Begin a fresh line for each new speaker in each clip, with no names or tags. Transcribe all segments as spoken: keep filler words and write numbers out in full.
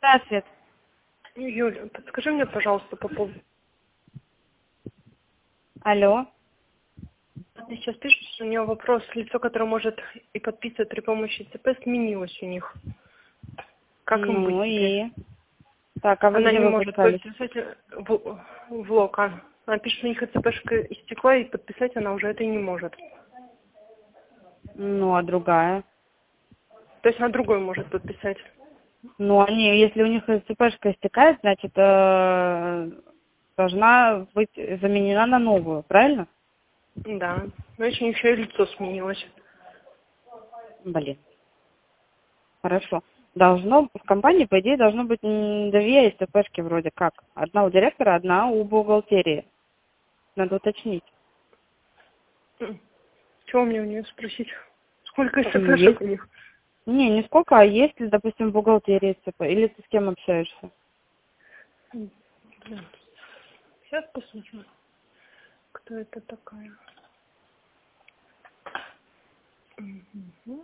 Да, Свет.
Юля, подскажи мне, пожалуйста, по поводу...
Алло.
Ты сейчас пишешь, что у нее вопрос, лицо, которое может и подписывать при помощи ЦП, сменилось у них. Как им быть
Ну
теперь?
и... Так, а вы
Она
где
не может
выпускались?
подписать в, в лока. Она пишет, что у них ЦПшка истекла, и подписать она уже это и не может.
Ну, а другая?
То есть она другой может подписать.
Ну, они, если у них ЦПшка истекает, значит, э, должна быть заменена на новую, правильно?
Да. Но еще у них еще и лицо сменилось.
Блин. Хорошо. Должно, в компании, по идее, должно быть м, две СТПшки вроде как. Одна у директора, одна у бухгалтерии. Надо уточнить.
М. Чего мне у нее спросить? Сколько
Ну,
СПшек
есть.
у них?
Не, не сколько, а есть ли, допустим, в бухгалтерии СТП? Или ты с кем общаешься?
М. Блин. Сейчас посмотрю, кто это такая. Мгм.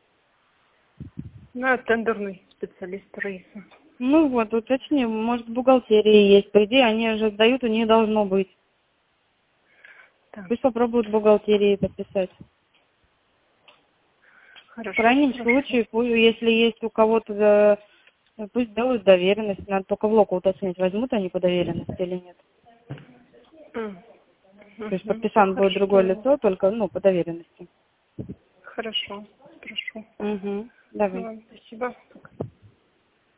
Ну, тендерный специалист Раиса.
Ну вот, уточни, может, в бухгалтерии есть. По идее, они же сдают, у них должно быть.
Так,
Пусть попробуют в бухгалтерии подписать. В
хорошо,
крайнем
хорошо.
случае, пусть, если есть у кого-то, да, пусть делают доверенность. Надо только в локу уточнить, возьмут они по доверенности или нет.
М.
То есть
Мгм.
подписан будет другое
Хорошо,
лицо, только, ну, по доверенности.
хорошо, спрошу.
Угу. Давай.
Ладно, спасибо.